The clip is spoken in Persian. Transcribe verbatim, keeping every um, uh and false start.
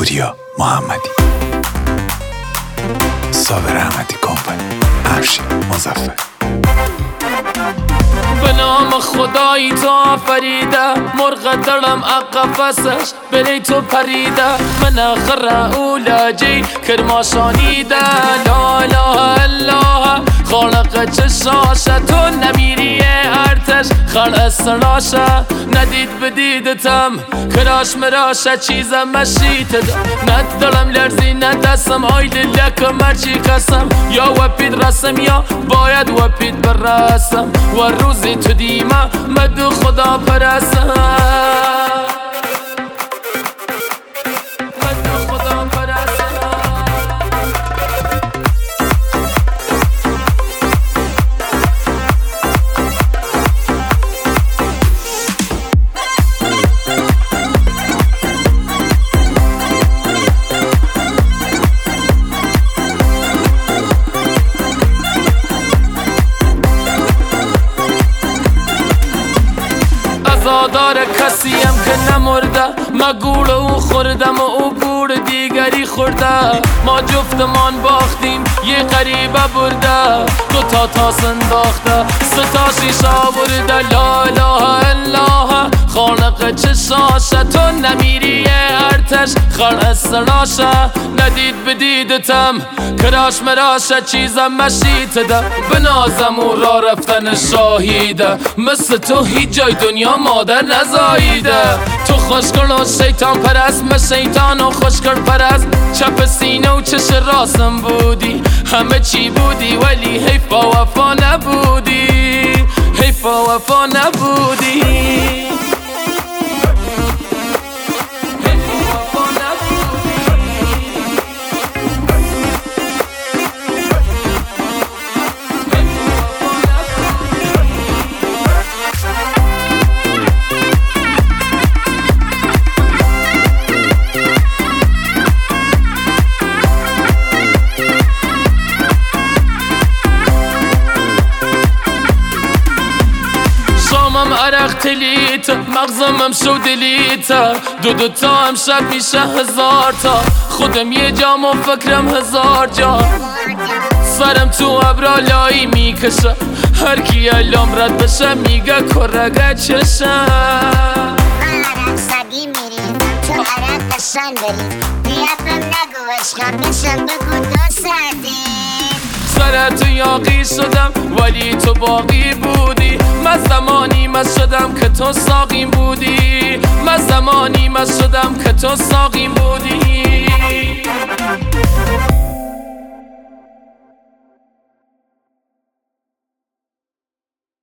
پوریا محمدی، صابر احمدی کمپانی، افشین مظفر. به نام خدایی تو آفریده، مرغ دلم اقفسش بلی تو پریده. من اخر اولاجی کرما شانیده، لا اله الا خالق چشاشه. تو نمیری ارتش خلق سراشه، ندید بدیدتم کراش مراشه. چیزم مشیت ده ندارم لرزی ندستم، آیل لکم مرچی قسم. یا وپید رسم یا باید وپید برسم، و روزی تو دیمه مدو خدا پرسم. عزادار کسیم که نمرده، ما گوڑ او خوردم و او گوڑ دیگری خورده. ما جفتمان باختیم یه غریبه برده، دو تا تاس انداخته ستا شیشا برده. لا اله الا خالق چشاشه، تو نمیری ارتش خلق سراشه. ندید بدیدتم کراش مراشه، چیزم مشیت ده به نازم او را رفتن شاهیده. مثل تو هیچ جای دنیا مادر نزاییده. تو خوشگل و شیطان پرست، من شیطان و خوشگل پرست. چپ سینه و چش راستم بودی، همه چی بودی ولی حیفا وفا نبودی، حیفا وفا نبودی. شامم عرق تلیت، مغزم هم شو دلیت. دو دو تا هم شب میشه هزار تا، خودم یه جام و فکرم هزار جا. سرم تو ابرا لایی میکشه، هر کی الام رد بشه میگه کرگه چشه. عرق سدی میریم تو عرق قشن بریم، بیافم نگو عشقم بشم بگو دو سردیم. سر تو یاقی شدم ولی تو باقی بودی. من زمانی مست شدم که تو ساقیم بودی، من زمانی مست شدم که تو ساقیم بودی.